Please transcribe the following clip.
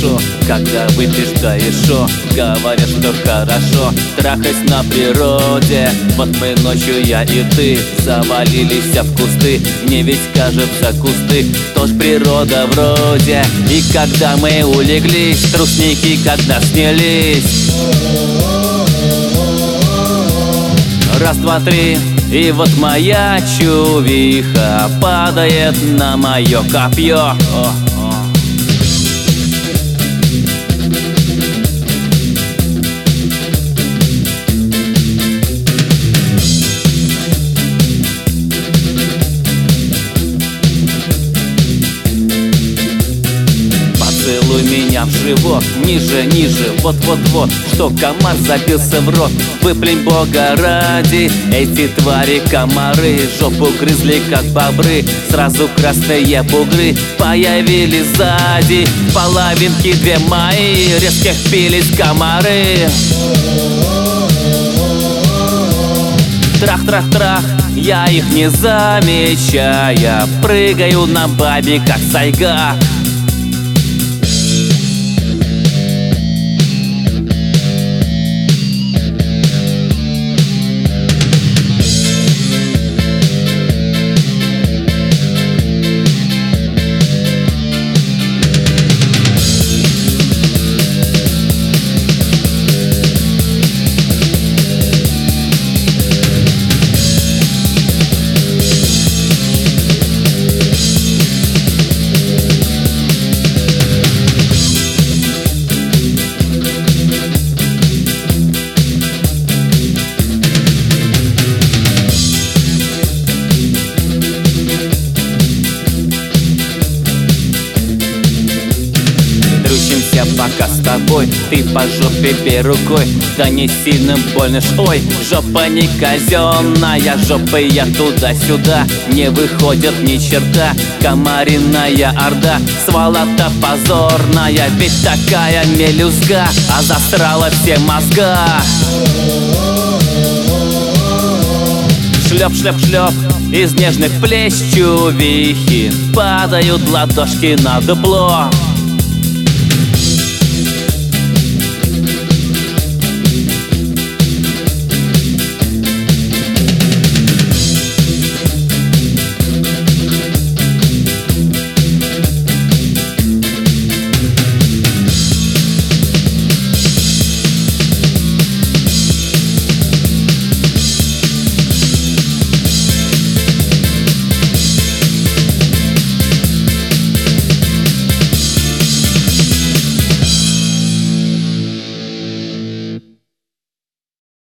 хорошо, когда выпьешь, да и шо. Говорят, что хорошо трахать на природе. Вот мы ночью, я и ты, завалились в кусты. Мне ведь кажется, кусты тоже природа вроде. И когда мы улеглись, трустники когда снялись. Раз, два, три, и вот моя чувиха падает на мое копье. Поцелуй меня в живот, ниже, ниже, вот-вот-вот, что комар забился в рот. Выплюнь Бога ради, эти твари комары жопу грызли, как бобры. Сразу красные бугры появились сзади. Половинки две мои, резко впились комары. Трах-трах-трах, я их не замечая, прыгаю на бабе, как сайгак. Пока с тобой, ты по жопе бей рукой, да не сильно больно ж. Ой, жопа не казенная, жопой я туда-сюда, не выходит ни черта. Комариная орда, сволота позорная, ведь такая мелюзга, а засрала все мозга. Шлеп-шлеп-шлеп, из нежных плеч чувихи падают ладошки на дупло.